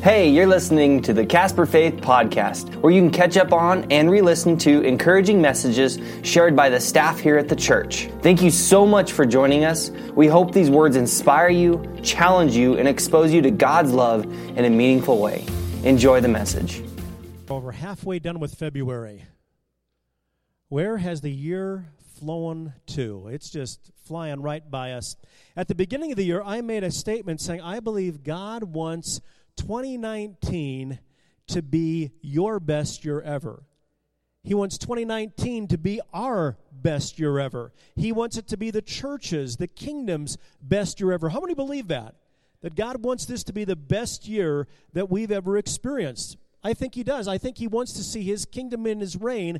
Hey, you're listening to the Casper Faith Podcast, where you can catch up on and re-listen to encouraging messages shared by the staff here at the church. Thank you so much for joining us. We hope these words inspire you, challenge you, and expose you to God's love in a meaningful way. Enjoy the message. We're halfway done with February. Where has the year flown to? It's just flying right by us. At the beginning of the year, I made a statement saying, I believe God wants 2019 to be your best year ever. He wants 2019 to be our best year ever. He wants it to be the church's, the kingdom's best year ever. How many believe that? That God wants this to be the best year that we've ever experienced? I think He does. I think He wants to see His kingdom and His reign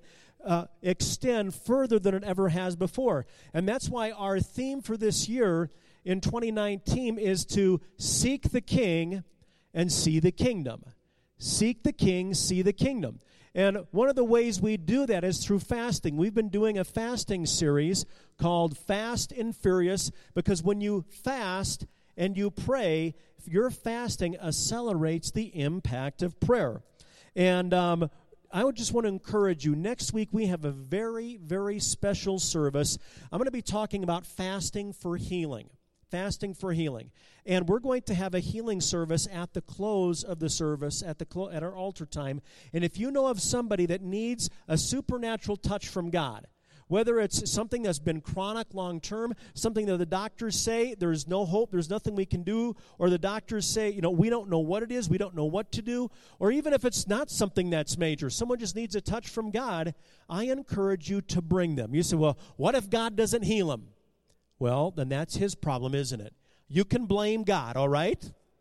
extend further than it ever has before. And that's why our theme for this year in 2019 is to seek the King and see the kingdom. Seek the King, see the kingdom. And one of the ways we do that is through fasting. We've been doing a fasting series called Fast and Furious, because when you fast and you pray, your fasting accelerates the impact of prayer. And I would just want to encourage you, next week we have a very, very special service. I'm going to be talking about fasting for healing. Fasting for healing. And we're going to have a healing service at the close of the service, at our altar time. And if you know of somebody that needs a supernatural touch from God, whether it's something that's been chronic long-term, something that the doctors say there's no hope, there's nothing we can do, or the doctors say, we don't know what it is, we don't know what to do, or even if it's not something that's major, someone just needs a touch from God, I encourage you to bring them. You say, well, what if God doesn't heal them? Well, then that's His problem, isn't it? You can blame God, all right?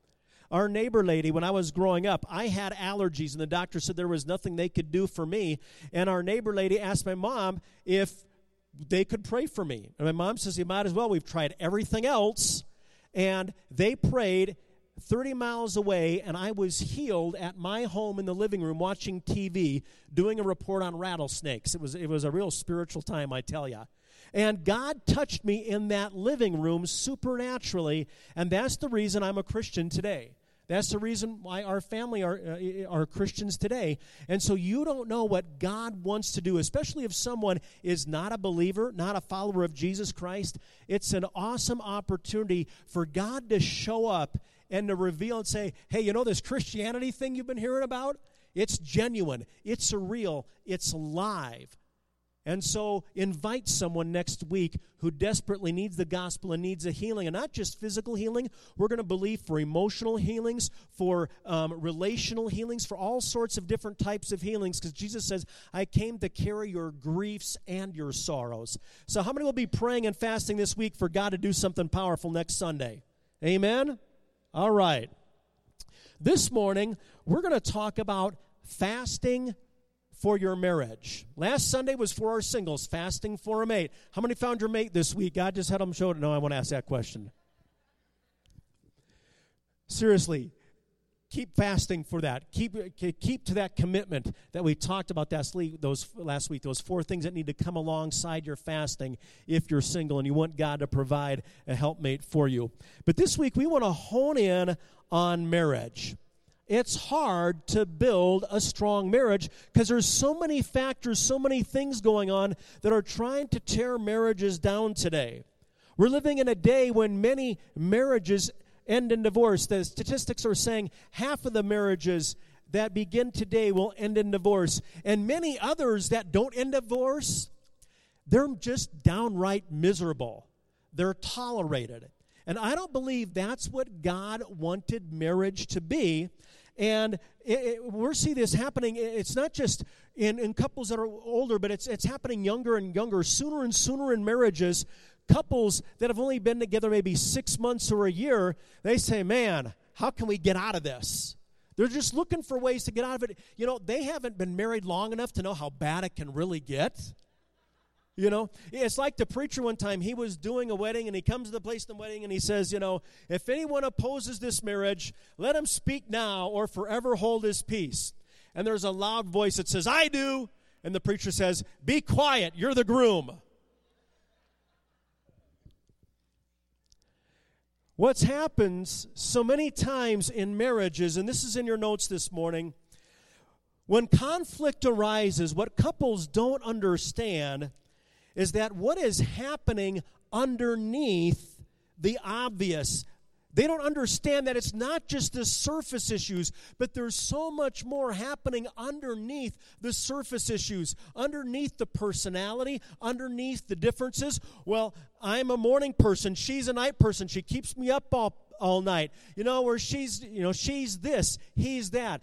Our neighbor lady, when I was growing up, I had allergies, and the doctor said there was nothing they could do for me. And our neighbor lady asked my mom if they could pray for me. And my mom says, you might as well. We've tried everything else. And they prayed 30 miles away, and I was healed at my home in the living room watching TV, doing a report on rattlesnakes. It was a real spiritual time, I tell you. And God touched me in that living room supernaturally, and that's the reason I'm a Christian today. That's the reason why our family are Christians today. And so you don't know what God wants to do, especially if someone is not a believer, not a follower of Jesus Christ. It's an awesome opportunity for God to show up and to reveal and say, hey, this Christianity thing you've been hearing about? It's genuine. It's real. It's live. And so invite someone next week who desperately needs the gospel and needs a healing, and not just physical healing. We're going to believe for emotional healings, for relational healings, for all sorts of different types of healings, because Jesus says, I came to carry your griefs and your sorrows. So how many will be praying and fasting this week for God to do something powerful next Sunday? Amen? All right. This morning, we're going to talk about fasting for your marriage. Last Sunday was for our singles, fasting for a mate. How many found your mate this week? God just had them show it. No, I want to ask that question. Seriously, keep fasting for that. Keep to that commitment that we talked about last week, those 4 things that need to come alongside your fasting if you're single and you want God to provide a helpmate for you. But this week, we want to hone in on marriage. It's hard to build a strong marriage because there's so many factors, so many things going on that are trying to tear marriages down today. We're living in a day when many marriages end in divorce. The statistics are saying half of the marriages that begin today will end in divorce. And many others that don't end in divorce, they're just downright miserable. They're tolerated. And I don't believe that's what God wanted marriage to be. And we're seeing this happening. It's not just in couples that are older, but it's happening younger and younger, sooner and sooner in marriages. Couples that have only been together maybe 6 months or a year, they say, man, how can we get out of this? They're just looking for ways to get out of it. They haven't been married long enough to know how bad it can really get. It's like the preacher one time, he was doing a wedding, and he comes to the place of the wedding, and he says, if anyone opposes this marriage, let him speak now or forever hold his peace. And there's a loud voice that says, I do. And the preacher says, be quiet, you're the groom. What's happens so many times in marriages, and this is in your notes this morning, when conflict arises, what couples don't understand is that what is happening underneath the obvious. They don't understand that it's not just the surface issues, but there's so much more happening underneath the surface issues, underneath the personality, underneath the differences. Well, I'm a morning person. She's a night person. She keeps me up all night. Where she's this, he's that.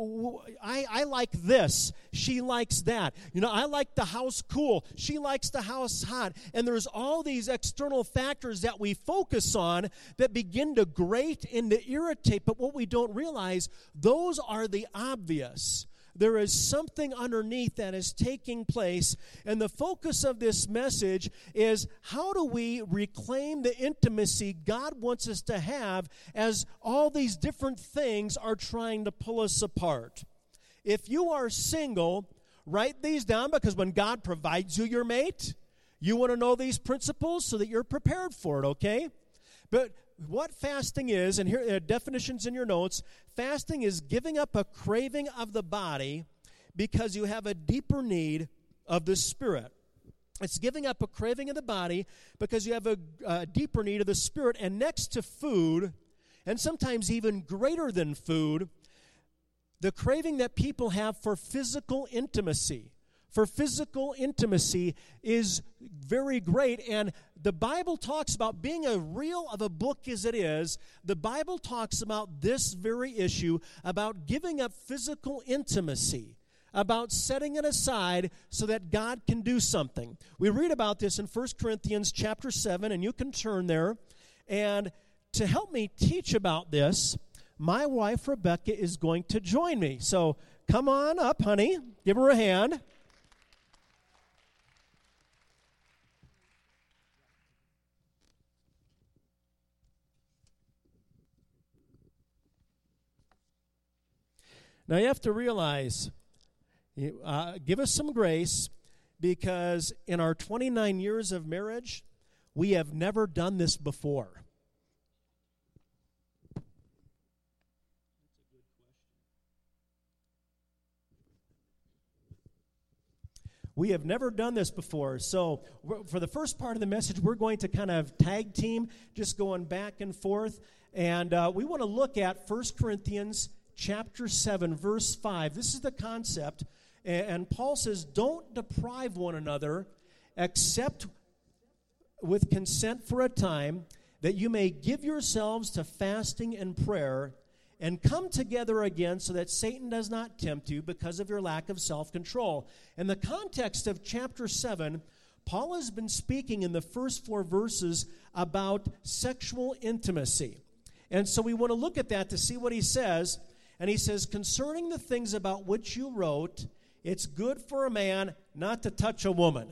I like this. She likes that. I like the house cool. She likes the house hot. And there's all these external factors that we focus on that begin to grate and to irritate. But what we don't realize, those are the obvious. There is something underneath that is taking place, and the focus of this message is how do we reclaim the intimacy God wants us to have as all these different things are trying to pull us apart. If you are single, write these down, because when God provides you your mate, you want to know these principles so that you're prepared for it, okay? But what fasting is, and here are definitions in your notes, fasting is giving up a craving of the body because you have a deeper need of the Spirit. It's giving up a craving of the body because you have a deeper need of the Spirit. And next to food, and sometimes even greater than food, the craving that people have for physical intimacy. For physical intimacy is very great, and the Bible talks about, being a real of a book as it is, the Bible talks about this very issue, about giving up physical intimacy, about setting it aside so that God can do something. We read about this in 1 Corinthians chapter 7, and you can turn there. And to help me teach about this, my wife Rebecca is going to join me. So come on up, honey. Give her a hand. Now, you have to realize, give us some grace, because in our 29 years of marriage, we have never done this before. We have never done this before. So for the first part of the message, we're going to kind of tag team, just going back and forth. And we want to look at 1 Corinthians chapter 7, verse 5. This is the concept. And Paul says, don't deprive one another except with consent for a time, that you may give yourselves to fasting and prayer, and come together again so that Satan does not tempt you because of your lack of self-control. In the context of chapter 7, Paul has been speaking in the first 4 verses about sexual intimacy. And so we want to look at that to see what he says. And he says, concerning the things about which you wrote, it's good for a man not to touch a woman.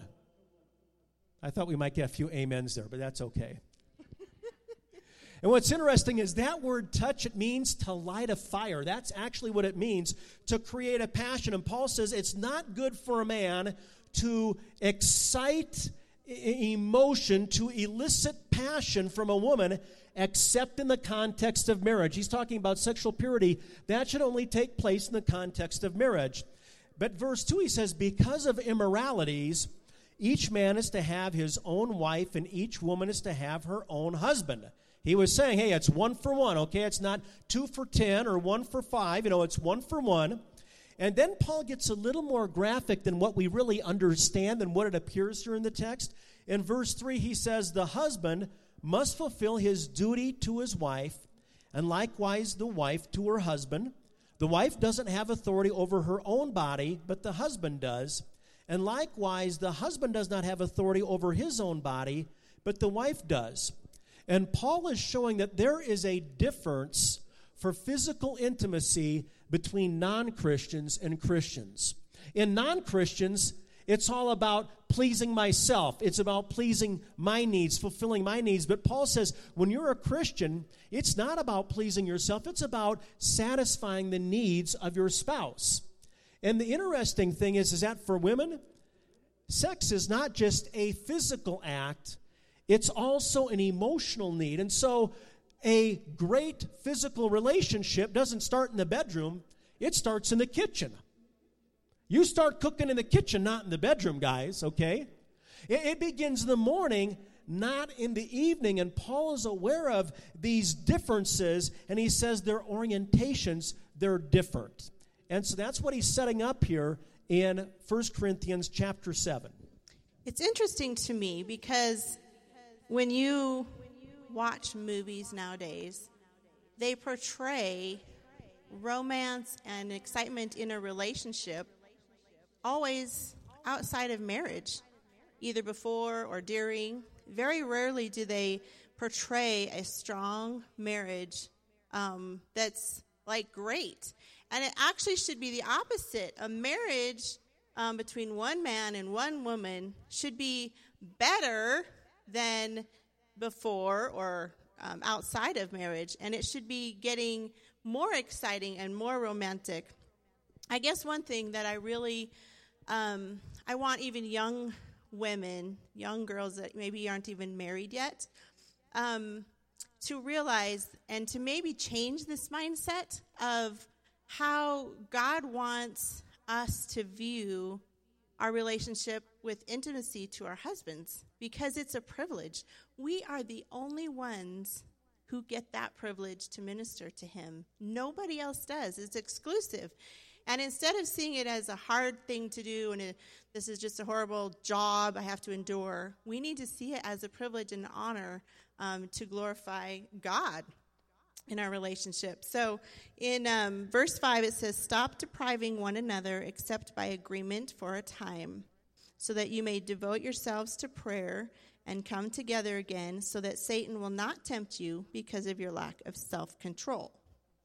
I thought we might get a few amens there, but that's okay. And what's interesting is that word touch, it means to light a fire. That's actually what it means, to create a passion. And Paul says it's not good for a man to excite emotion, to elicit passion from a woman, except in the context of marriage. He's talking about sexual purity. That should only take place in the context of marriage. But verse 2, he says, because of immoralities, each man is to have his own wife, and each woman is to have her own husband. He was saying, hey, it's 1 for 1, okay? It's not 2 for 10 or 1 for 5. It's 1 for 1. And then Paul gets a little more graphic than what we really understand and what it appears here in the text. In verse 3, he says, the husband must fulfill his duty to his wife, and likewise the wife to her husband. The wife doesn't have authority over her own body, but the husband does. And likewise, the husband does not have authority over his own body, but the wife does. And Paul is showing that there is a difference for physical intimacy between non-Christians and Christians. In non-Christians, it's all about pleasing myself. It's about pleasing my needs, fulfilling my needs. But Paul says when you're a Christian, it's not about pleasing yourself. It's about satisfying the needs of your spouse. And the interesting thing is that for women, sex is not just a physical act. It's also an emotional need. And so a great physical relationship doesn't start in the bedroom, it starts in the kitchen. You start cooking in the kitchen, not in the bedroom, guys, okay? It begins in the morning, not in the evening, and Paul is aware of these differences, and he says their orientations, they're different. And so that's what he's setting up here in 1 Corinthians chapter 7. It's interesting to me because when you watch movies nowadays, they portray romance and excitement in a relationship always outside of marriage, either before or during. Very rarely do they portray a strong marriage that's like great. And it actually should be the opposite. A marriage between one man and one woman should be better than before or outside of marriage. And it should be getting more exciting and more romantic. I guess one thing that I really, I want even young women, young girls that maybe aren't even married yet, to realize and to maybe change this mindset of how God wants us to view our relationship with intimacy to our husbands, because it's a privilege. We are the only ones who get that privilege to minister to him. Nobody else does. It's exclusive. And instead of seeing it as a hard thing to do and this is just a horrible job I have to endure, we need to see it as a privilege and honor to glorify God in our relationship. So in verse 5 it says, "Stop depriving one another except by agreement for a time, so that you may devote yourselves to prayer and come together again, so that Satan will not tempt you because of your lack of self-control."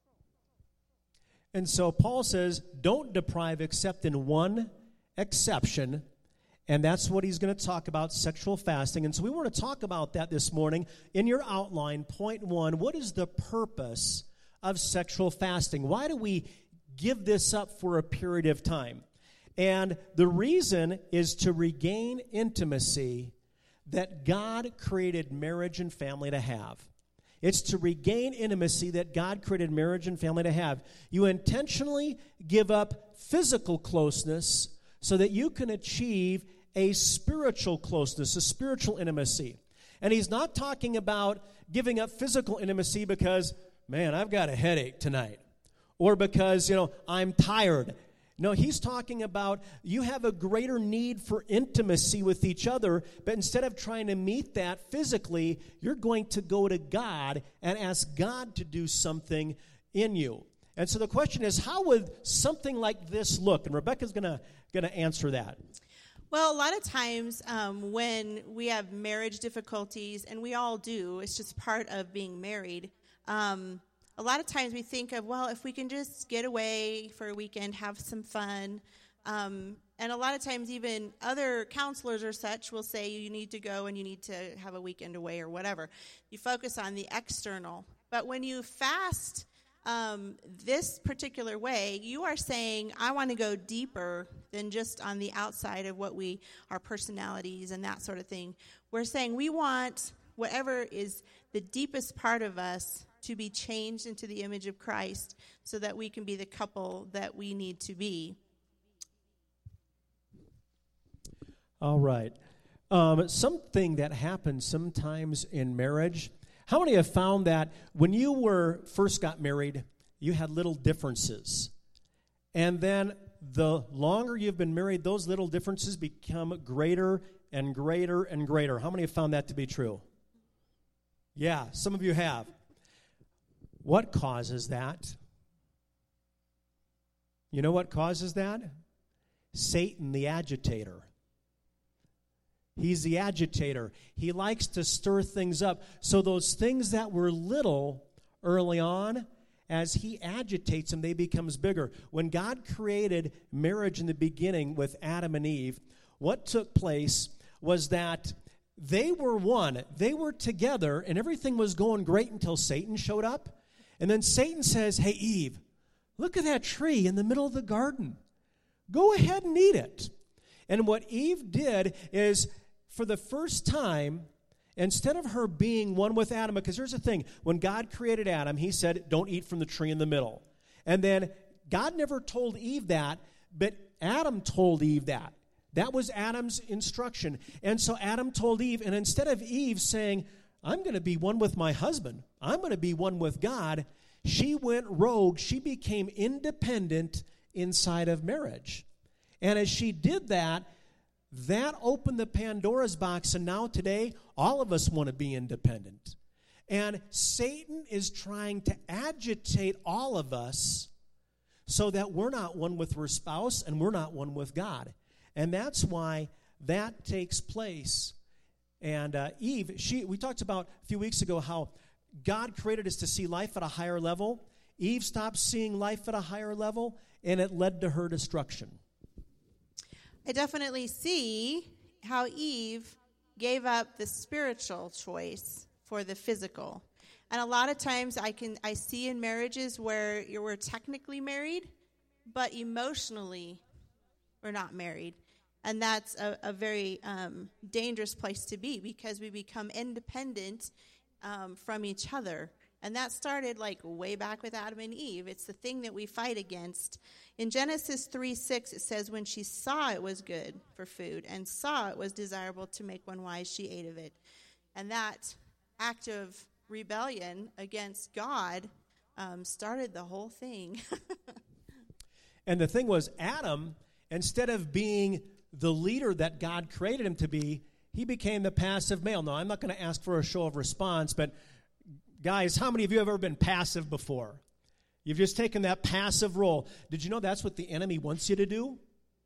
And so Paul says, don't deprive except in one exception, and that's what he's going to talk about, sexual fasting. And so we want to talk about that this morning. In your outline, point 1, what is the purpose of sexual fasting? Why do we give this up for a period of time? And the reason is to regain intimacy that God created marriage and family to have. It's to regain intimacy that God created marriage and family to have. You intentionally give up physical closeness so that you can achieve a spiritual closeness, a spiritual intimacy. And he's not talking about giving up physical intimacy because, man, I've got a headache tonight, or because, I'm tired. No, he's talking about you have a greater need for intimacy with each other, but instead of trying to meet that physically, you're going to go to God and ask God to do something in you. And so the question is, how would something like this look? And Rebecca's going to answer that. Well, a lot of times when we have marriage difficulties, and we all do, it's just part of being married, a lot of times we think of, well, if we can just get away for a weekend, have some fun. And a lot of times even other counselors or such will say you need to go and you need to have a weekend away or whatever. You focus on the external. But when you fast this particular way, you are saying, I want to go deeper than just on the outside of our personalities and that sort of thing. We're saying we want whatever is the deepest part of us to be changed into the image of Christ so that we can be the couple that we need to be. All right. Something that happens sometimes in marriage. How many have found that when you first got married, you had little differences? And then the longer you've been married, those little differences become greater and greater and greater. How many have found that to be true? Yeah, some of you have. What causes that? You know what causes that? Satan, the agitator. He's the agitator. He likes to stir things up. So those things that were little early on, as he agitates them, they become bigger. When God created marriage in the beginning with Adam and Eve, what took place was that they were one. They were together, and everything was going great until Satan showed up. And then Satan says, hey, Eve, look at that tree in the middle of the garden. Go ahead and eat it. And what Eve did is, for the first time instead of her being one with Adam, because here's the thing, when God created Adam, he said, don't eat from the tree in the middle. And then God never told Eve that, but Adam told Eve that. That was Adam's instruction. And so Adam told Eve, and instead of Eve saying, I'm going to be one with my husband, I'm going to be one with God, she went rogue. She became independent inside of marriage. And as she did that, that opened the Pandora's box, and now today, all of us want to be independent. And Satan is trying to agitate all of us so that we're not one with our spouse and we're not one with God. And that's why that takes place. And Eve, we talked about a few weeks ago how God created us to see life at a higher level. Eve stopped seeing life at a higher level, and it led to her destruction. I definitely see how Eve gave up the spiritual choice for the physical. And a lot of times I see in marriages where we're technically married, but emotionally we're not married. And that's a very dangerous place to be, because we become independent from each other. And that started like way back with Adam and Eve. It's the thing that we fight against. In Genesis 3:6, it says, when she saw it was good for food and saw it was desirable to make one wise, she ate of it. And that act of rebellion against God started the whole thing. And the thing was, Adam, instead of being the leader that God created him to be, he became the passive male. Now, I'm not going to ask for a show of response, but guys, how many of you have ever been passive before? You've just taken that passive role. Did you know that's what the enemy wants you to do?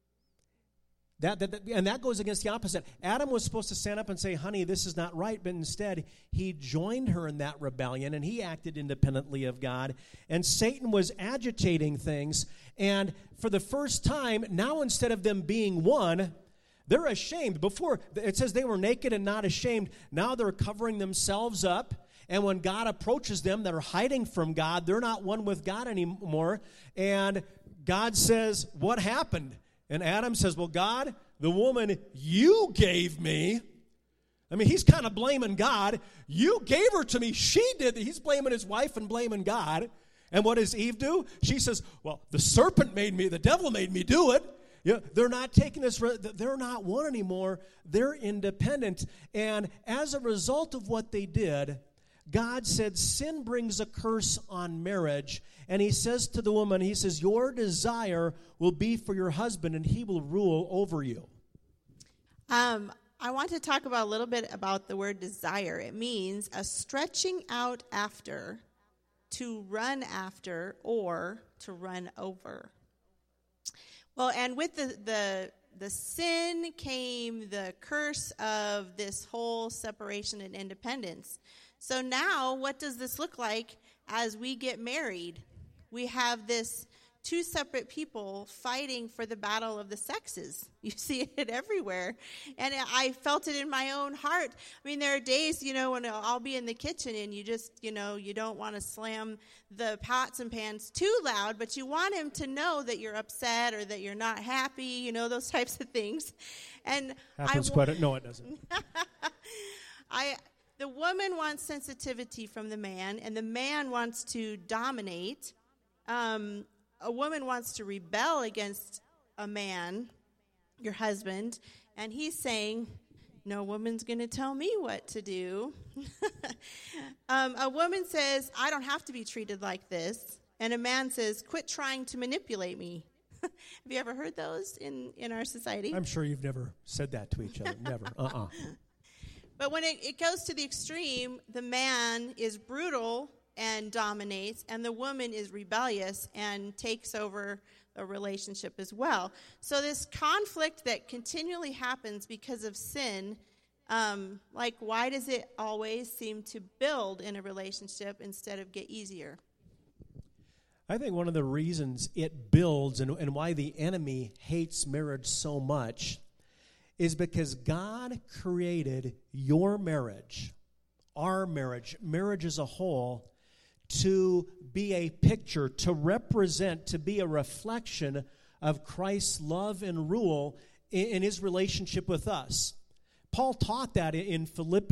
And that goes against the opposite. Adam was supposed to stand up and say, honey, this is not right, but instead he joined her in that rebellion, and he acted independently of God. And Satan was agitating things, and for the first time, now instead of them being one, they're ashamed. Before, it says they were naked and not ashamed. Now they're covering themselves up. And when God approaches them, they're hiding from God. They're not one with God anymore. And God says, what happened? And Adam says, well, God, the woman you gave me. I mean, he's kind of blaming God. You gave her to me. She did. He's blaming his wife and blaming God. And what does Eve do? She says, well, the serpent made me, the devil made me do it. Yeah, they're not taking this, they're not one anymore. They're independent. And as a result of what they did, God said sin brings a curse on marriage. And he says to the woman, he says, your desire will be for your husband, and he will rule over you. I want to talk about a little bit about the word desire. It means a stretching out after, to run after, or to run over. Well, and with the sin came the curse of this whole separation and independence. So now, what does this look like as we get married? We have this two separate people fighting for the battle of the sexes. You see it everywhere. And I felt it in my own heart. I mean, there are days, when I'll be in the kitchen and you just, you don't want to slam the pots and pans too loud, but you want him to know that you're upset or that you're not happy, those types of things. And happens quite no, it doesn't. The woman wants sensitivity from the man, and the man wants to dominate. A woman wants to rebel against a man, your husband, and he's saying, no woman's going to tell me what to do. A woman says, I don't have to be treated like this. And a man says, quit trying to manipulate me. Have you ever heard those in our society? I'm sure you've never said that to each other. Never. But when it goes to the extreme, the man is brutal and dominates, and the woman is rebellious and takes over a relationship as well. So this conflict that continually happens because of sin, why does it always seem to build in a relationship instead of get easier? I think one of the reasons it builds and why the enemy hates marriage so much is because God created your marriage, our marriage as a whole, to be a picture, to represent, to be a reflection of Christ's love and rule in his relationship with us. Paul taught that in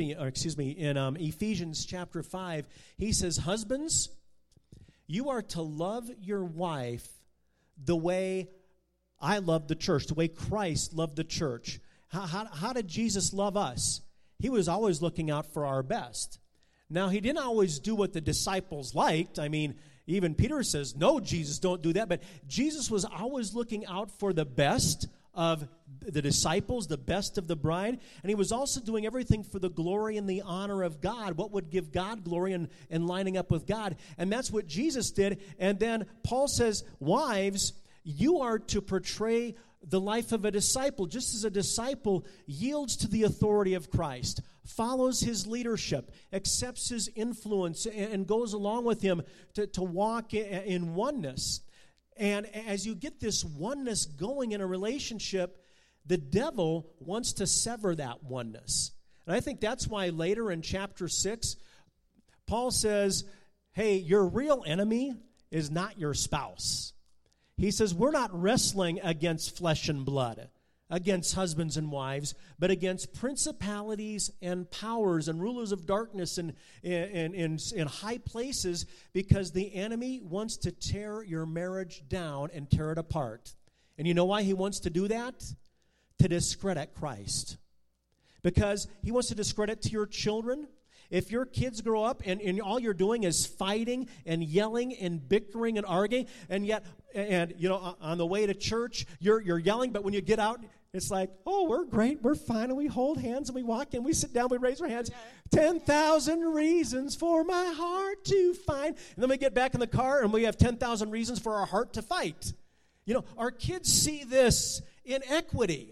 Ephesians chapter 5. He says, husbands, you are to love your wife the way I love the church, the way Christ loved the church. How did Jesus love us? He was always looking out for our best. Now, he didn't always do what the disciples liked. I mean, even Peter says, no, Jesus, don't do that. But Jesus was always looking out for the best of the disciples, the best of the bride. And he was also doing everything for the glory and the honor of God, what would give God glory and lining up with God. And that's what Jesus did. And then Paul says, wives, you are to portray the life of a disciple, just as a disciple yields to the authority of Christ, follows his leadership, accepts his influence, and goes along with him to walk in oneness. And as you get this oneness going in a relationship, the devil wants to sever that oneness. And I think that's why later in chapter 6, Paul says, hey, your real enemy is not your spouse. He says, we're not wrestling against flesh and blood, against husbands and wives, but against principalities and powers and rulers of darkness in high places, because the enemy wants to tear your marriage down and tear it apart. And you know why he wants to do that? To discredit Christ. Because he wants to discredit to your children. If your kids grow up and all you're doing is fighting and yelling and bickering and arguing, and yet, on the way to church, you're yelling, but when you get out, it's like, oh, we're great, we're fine, and we hold hands and we walk in, we sit down, we raise our hands. 10,000 reasons for my heart to find. And then we get back in the car and we have 10,000 reasons for our heart to fight. Our kids see this inequity.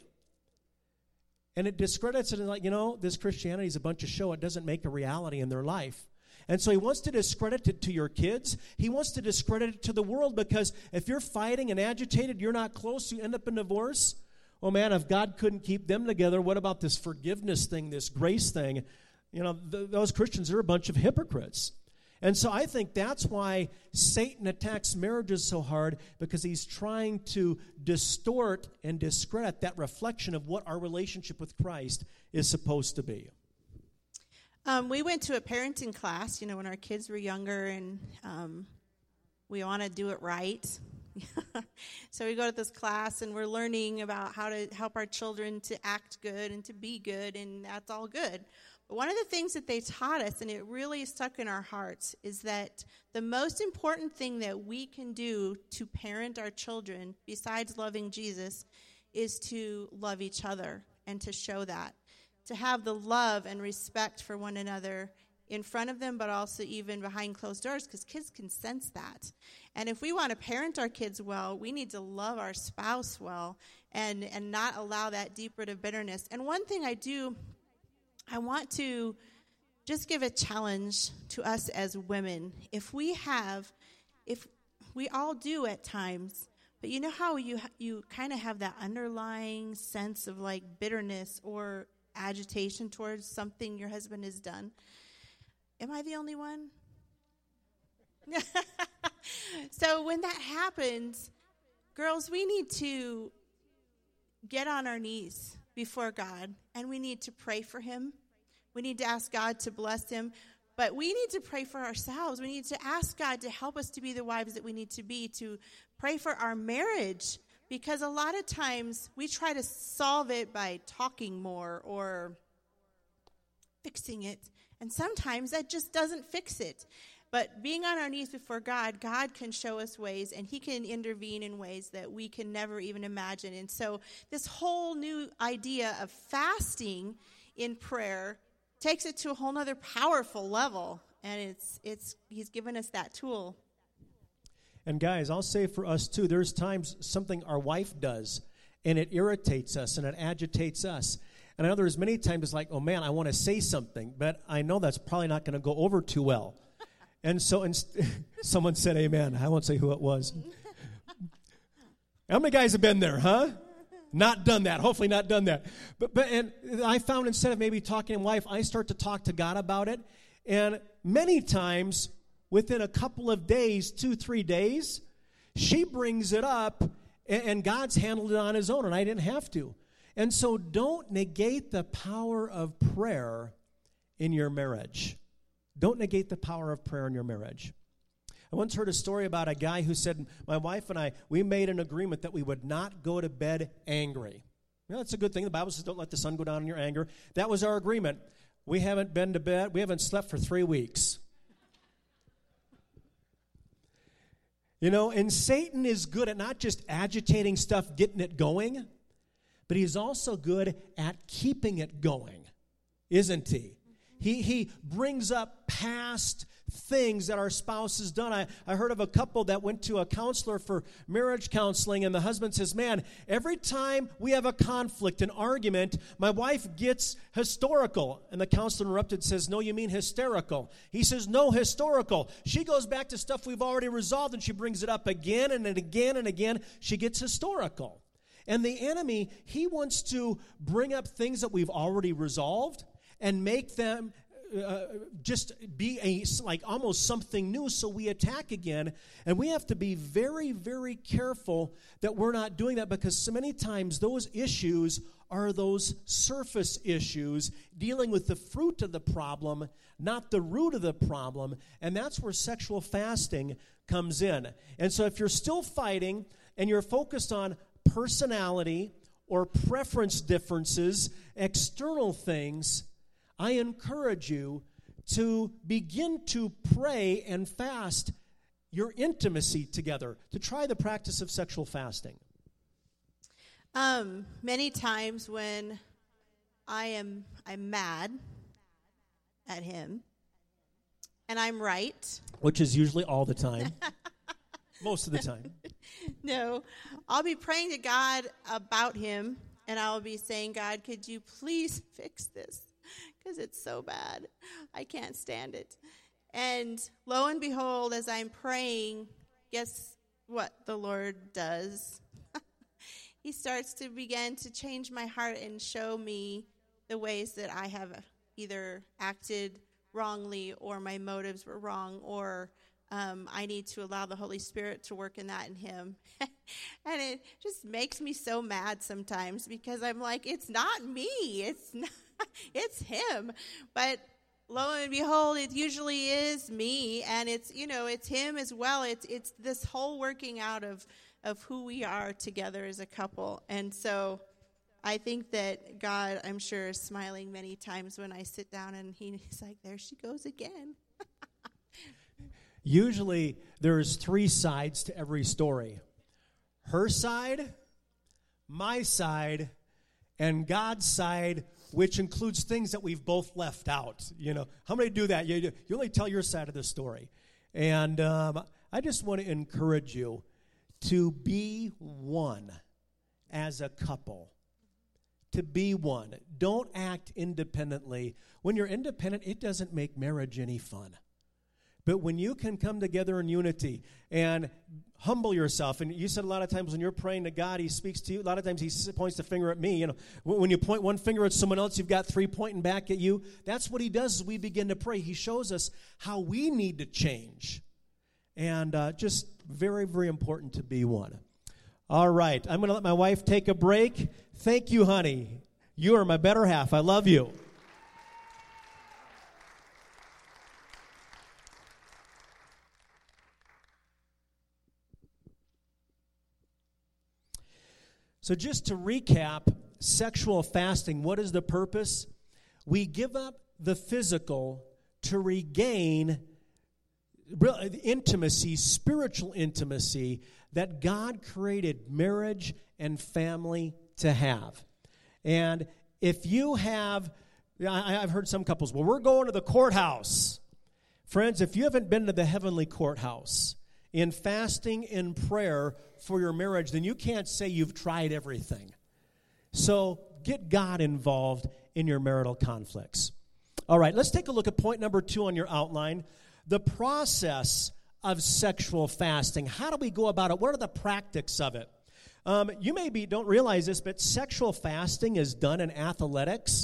And it discredits it, and this Christianity is a bunch of show. It doesn't make a reality in their life. And so he wants to discredit it to your kids. He wants to discredit it to the world, because if you're fighting and agitated, you're not close, you end up in divorce. Oh, man, if God couldn't keep them together, what about this forgiveness thing, this grace thing? Those Christians are a bunch of hypocrites. And so I think that's why Satan attacks marriages so hard, because he's trying to distort and discredit that reflection of what our relationship with Christ is supposed to be. We went to a parenting class, when our kids were younger, and we want to do it right. So we go to this class, and we're learning about how to help our children to act good and to be good, and that's all good. But one of the things that they taught us, and it really stuck in our hearts, is that the most important thing that we can do to parent our children, besides loving Jesus, is to love each other and to show that. To have the love and respect for one another in front of them, but also even behind closed doors, because kids can sense that. And if we want to parent our kids well, we need to love our spouse well and not allow that deep root of bitterness. And one thing I want to just give a challenge to us as women. If we all do at times, but you know how you kind of have that underlying sense of like bitterness or agitation towards something your husband has done? Am I the only one? So when that happens, girls, we need to get on our knees before God, and we need to pray for him. We need to ask God to bless him, but we need to pray for ourselves. We need to ask God to help us to be the wives that we need to be, to pray for our marriage, because a lot of times we try to solve it by talking more or fixing it, and sometimes that just doesn't fix it. But being on our knees before God, God can show us ways, and he can intervene in ways that we can never even imagine. And so this whole new idea of fasting in prayer takes it to a whole other powerful level, and he's given us that tool. And guys, I'll say for us too, there's times something our wife does, and it irritates us, and it agitates us. And I know there's many times it's like, oh man, I want to say something, but I know that's probably not going to go over too well. And so someone said amen. I won't say who it was. How many guys have been there, huh? Not done that. Hopefully not done that. But I found instead of maybe talking to wife, I start to talk to God about it. And many times, within a couple of days, 2-3 days, she brings it up, and God's handled it on his own, and I didn't have to. And so don't negate the power of prayer in your marriage. Don't negate the power of prayer in your marriage. I once heard a story about a guy who said, my wife and I, we made an agreement that we would not go to bed angry. That's a good thing. The Bible says don't let the sun go down in your anger. That was our agreement. We haven't been to bed. We haven't slept for 3 weeks. And Satan is good at not just agitating stuff, getting it going, but he's also good at keeping it going, isn't he? He brings up past things that our spouse has done. I heard of a couple that went to a counselor for marriage counseling, and the husband says, man, every time we have a conflict, an argument, my wife gets historical. And the counselor interrupted, says, no, you mean hysterical. He says, no, historical. She goes back to stuff we've already resolved, and she brings it up again and again and again. She gets historical. And the enemy, he wants to bring up things that we've already resolved and make them just be like almost something new, so we attack again. And we have to be very, very careful that we're not doing that, because so many times those issues are those surface issues dealing with the fruit of the problem, not the root of the problem. And that's where sexual fasting comes in. And so if you're still fighting and you're focused on personality or preference differences, external things, I encourage you to begin to pray and fast your intimacy together, to try the practice of sexual fasting. Many times when I'm mad at him, and I'm right. Which is usually all the time. Most of the time. No, I'll be praying to God about him, and I'll be saying, God, could you please fix this? Because it's so bad. I can't stand it. And lo and behold, as I'm praying, guess what the Lord does? He starts to begin to change my heart and show me the ways that I have either acted wrongly or my motives were wrong, or I need to allow the Holy Spirit to work in that in him. And it just makes me so mad sometimes, because I'm like, it's not me. It's him. But lo and behold, it usually is me, and it's him as well. It's this whole working out of who we are together as a couple. And so I think that God, I'm sure, is smiling many times when I sit down and he's like, there she goes again. Usually there's 3 sides to every story. Her side, my side, and God's side, which includes things that we've both left out. How many do that? You only tell your side of the story. And I just want to encourage you to be one as a couple. To be one. Don't act independently. When you're independent, it doesn't make marriage any fun. But when you can come together in unity and humble yourself, and you said a lot of times when you're praying to God, he speaks to you. A lot of times he points the finger at me. When you point one finger at someone else, you've got 3 pointing back at you. That's what he does as we begin to pray. He shows us how we need to change. And just very, very important to be one. All right, I'm going to let my wife take a break. Thank you, honey. You are my better half. I love you. So just to recap, sexual fasting, what is the purpose? We give up the physical to regain intimacy, spiritual intimacy that God created marriage and family to have. And if you have, I've heard some couples, well, we're going to the courthouse. Friends, if you haven't been to the heavenly courthouse in fasting and prayer for your marriage, then you can't say you've tried everything. So get God involved in your marital conflicts. All right, let's take a look at point number 2 on your outline, the process of sexual fasting. How do we go about it? What are the practices of it? You maybe don't realize this, but sexual fasting is done in athletics.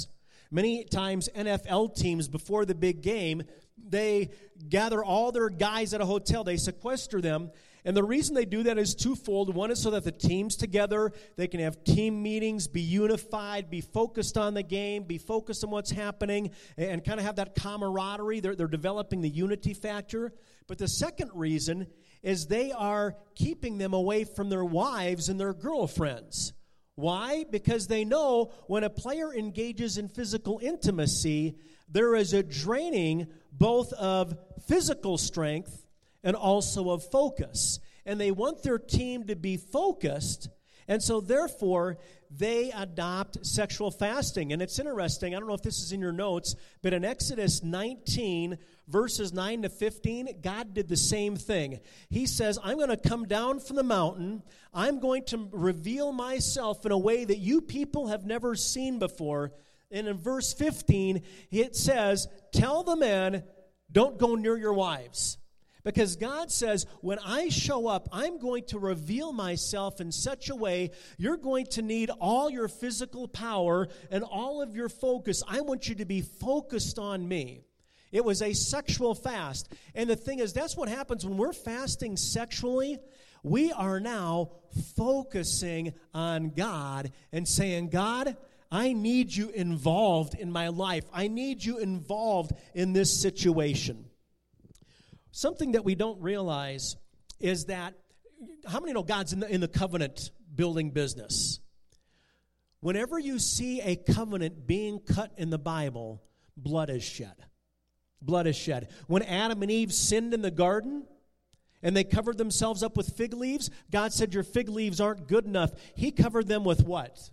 Many times NFL teams, before the big game, they gather all their guys at a hotel. They sequester them. And the reason they do that is twofold. One is so that the team's together. They can have team meetings, be unified, be focused on the game, be focused on what's happening, and kind of have that camaraderie. They're developing the unity factor. But the second reason is they are keeping them away from their wives and their girlfriends. Why? Because they know when a player engages in physical intimacy, there is a draining both of physical strength and also of focus. And they want their team to be focused, and so therefore they adopt sexual fasting. And it's interesting, I don't know if this is in your notes, but in Exodus 19, verses 9 to 15, God did the same thing. He says, I'm going to come down from the mountain. I'm going to reveal myself in a way that you people have never seen before. And in verse 15, it says, tell the men, don't go near your wives. Because God says, when I show up, I'm going to reveal myself in such a way, you're going to need all your physical power and all of your focus. I want you to be focused on me. It was a sexual fast. And the thing is, that's what happens when we're fasting sexually. We are now focusing on God and saying, God, I need you involved in my life. I need you involved in this situation. Something that we don't realize is that, how many know God's in the covenant building business? Whenever you see a covenant being cut in the Bible, blood is shed. Blood is shed. When Adam and Eve sinned in the garden and they covered themselves up with fig leaves, God said, your fig leaves aren't good enough. He covered them with what?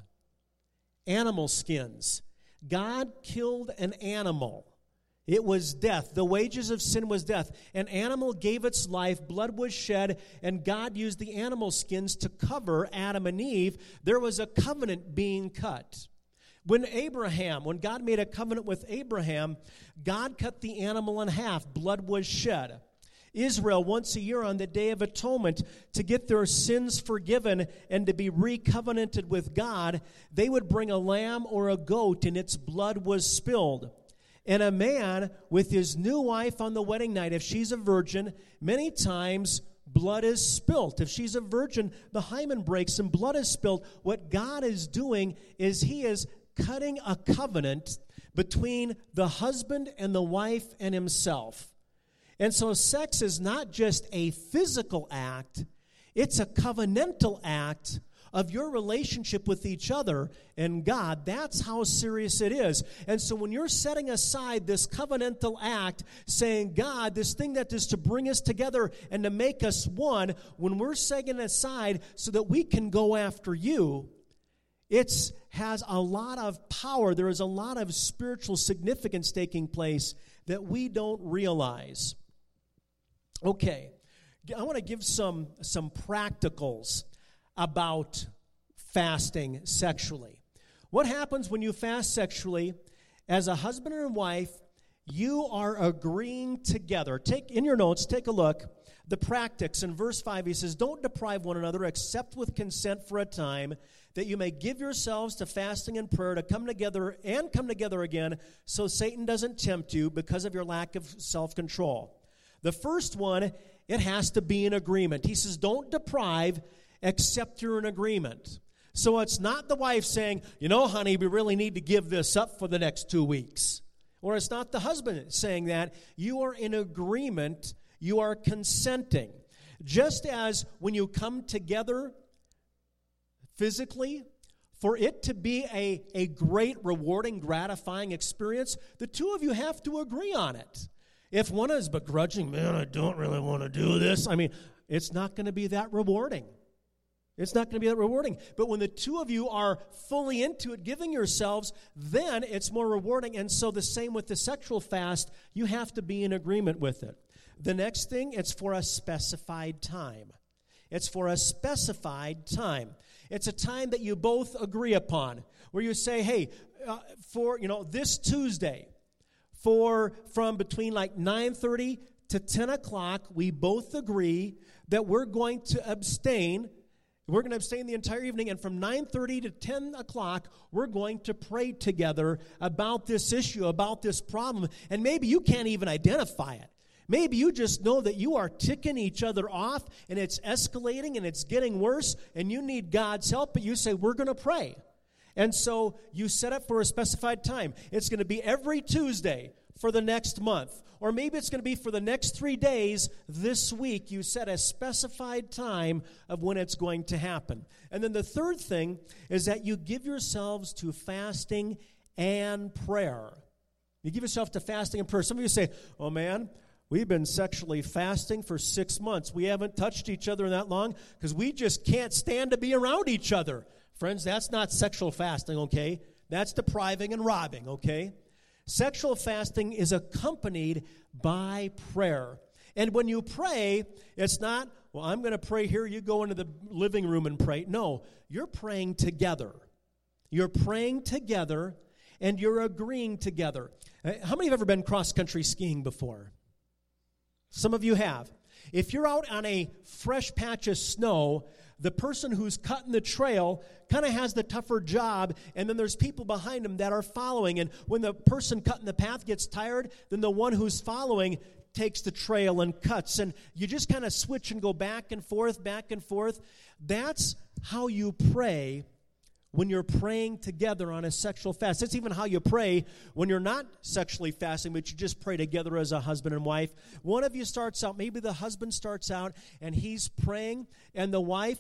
Animal skins. God killed an animal. It was death. The wages of sin was death. An animal gave its life, blood was shed, and God used the animal skins to cover Adam and Eve. There was a covenant being cut. When God made a covenant with Abraham, God cut the animal in half. Blood was shed. Israel, once a year on the Day of Atonement, to get their sins forgiven and to be recovenanted with God, they would bring a lamb or a goat, and its blood was spilled. And a man with his new wife on the wedding night, if she's a virgin, many times blood is spilt. If she's a virgin, the hymen breaks and blood is spilled. What God is doing is he is cutting a covenant between the husband and the wife and himself. And so sex is not just a physical act, it's a covenantal act of your relationship with each other and God. That's how serious it is. And so when you're setting aside this covenantal act, saying, God, this thing that is to bring us together and to make us one, when we're setting it aside so that we can go after you, it has a lot of power. There is a lot of spiritual significance taking place that we don't realize. Okay, I want to give some practicals about fasting sexually. What happens when you fast sexually? As a husband and wife, you are agreeing together. In your notes, take a look. The practice in verse 5, he says, don't deprive one another except with consent for a time, that you may give yourselves to fasting and prayer to come together again, so Satan doesn't tempt you because of your lack of self-control. The first one, it has to be an agreement. He says, don't deprive except you're in agreement. So it's not the wife saying, honey, we really need to give this up for the next 2 weeks. Or it's not the husband saying that. You are in agreement. You are consenting. Just as when you come together physically, for it to be a great, rewarding, gratifying experience, the two of you have to agree on it. If one is begrudging, man, I don't really want to do this, it's not going to be that rewarding. It's not going to be that rewarding. But when the two of you are fully into it, giving yourselves, then it's more rewarding. And so the same with the sexual fast, you have to be in agreement with it. The next thing, it's for a specified time. It's for a specified time. It's a time that you both agree upon, where you say, hey, for this Tuesday, from between like 9:30 to 10 o'clock, we both agree that we're going to abstain. We're going to abstain the entire evening, and from 9:30 to 10 o'clock, we're going to pray together about this issue, about this problem. And maybe you can't even identify it. Maybe you just know that you are ticking each other off, and it's escalating, and it's getting worse, and you need God's help, but you say, we're going to pray. And so you set up for a specified time. It's going to be every Tuesday for the next month. Or maybe it's going to be for the next 3 days this week. You set a specified time of when it's going to happen. And then the third thing is that you give yourselves to fasting and prayer. You give yourself to fasting and prayer. Some of you say, oh man, we've been sexually fasting for 6 months. We haven't touched each other in that long because we just can't stand to be around each other. Friends, that's not sexual fasting, okay? That's depriving and robbing, okay? Sexual fasting is accompanied by prayer. And when you pray, it's not, well, I'm going to pray here, you go into the living room and pray. No, you're praying together. You're praying together, and you're agreeing together. How many have ever been cross-country skiing before? Some of you have. If you're out on a fresh patch of snow, the person who's cutting the trail kind of has the tougher job, and then there's people behind them that are following. And when the person cutting the path gets tired, then the one who's following takes the trail and cuts. And you just kind of switch and go back and forth, back and forth. That's how you pray when you're praying together on a sexual fast. That's even how you pray when you're not sexually fasting, but you just pray together as a husband and wife. One of you starts out, maybe the husband starts out, and he's praying, and the wife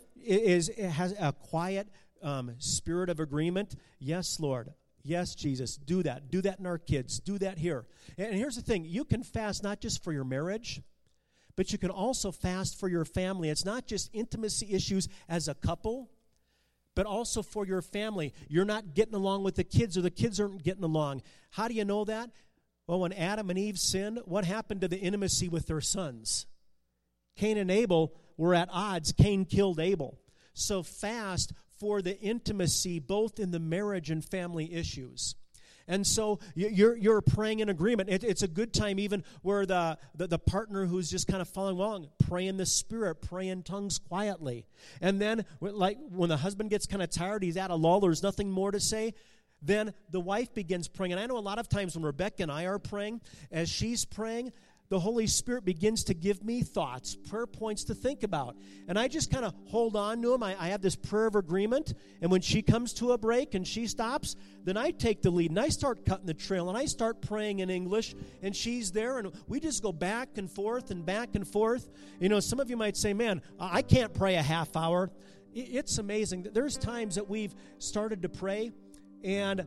has a quiet spirit of agreement. Yes, Lord. Yes, Jesus. Do that. Do that in our kids. Do that here. And here's the thing. You can fast not just for your marriage, but you can also fast for your family. It's not just intimacy issues as a couple, but also for your family. You're not getting along with the kids, or the kids aren't getting along. How do you know that? Well, when Adam and Eve sinned, what happened to the intimacy with their sons? Cain and Abel were at odds. Cain killed Abel. So fast for the intimacy, both in the marriage and family issues. And so you're praying in agreement. It's a good time even where the partner who's just kind of following along, pray in the Spirit, pray in tongues quietly. And then like when the husband gets kind of tired, he's at a lull, there's nothing more to say, then the wife begins praying. And I know a lot of times when Rebecca and I are praying, as she's praying, the Holy Spirit begins to give me thoughts, prayer points to think about. And I just kind of hold on to them. I have this prayer of agreement. And when she comes to a break and she stops, then I take the lead and I start cutting the trail and I start praying in English. And she's there and we just go back and forth and back and forth. You know, some of you might say, man, I can't pray a half hour. It's amazing. There's times that we've started to pray and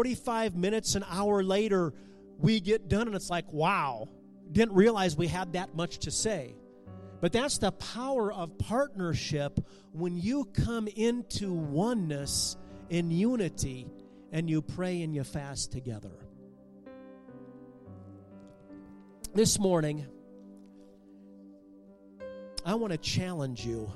45 minutes, an hour later, we get done and it's like, wow. Didn't realize we had that much to say. But that's the power of partnership when you come into oneness in unity and you pray and you fast together. This morning, I want to challenge you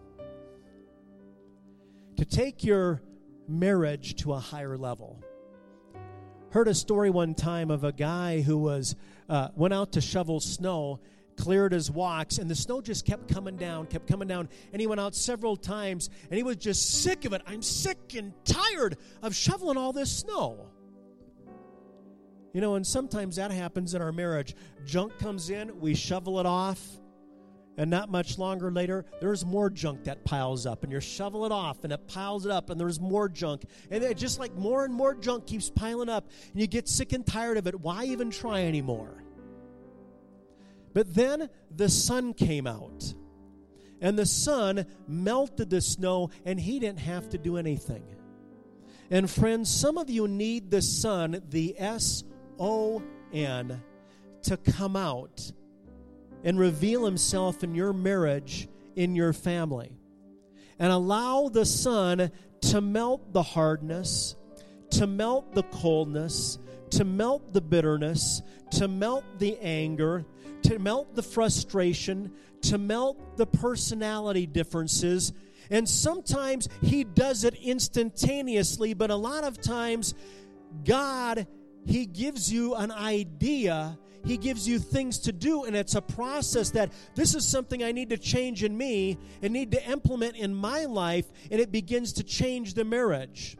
to take your marriage to a higher level. Heard a story one time of a guy who went out to shovel snow, cleared his walks, and the snow just kept coming down, and he went out several times, and he was just sick of it. I'm sick and tired of shoveling all this snow. You know, and sometimes that happens in our marriage. Junk comes in, we shovel it off, and not much longer later, there's more junk that piles up. And you shovel it off, and it piles it up, and there's more junk. And it just like more and more junk keeps piling up. And you get sick and tired of it. Why even try anymore? But then the sun came out. And the sun melted the snow, and he didn't have to do anything. And friends, some of you need the sun, the S-O-N, to come out and reveal himself in your marriage, in your family. And allow the sun to melt the hardness, to melt the coldness, to melt the bitterness, to melt the anger, to melt the frustration, to melt the personality differences. And sometimes he does it instantaneously, but a lot of times God He gives you an idea. He gives you things to do, and it's a process that this is something I need to change in me and need to implement in my life, and it begins to change the marriage.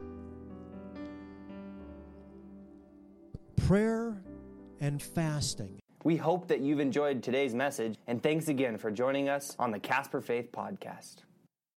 Prayer and fasting. We hope that you've enjoyed today's message, and thanks again for joining us on the Casper Faith Podcast.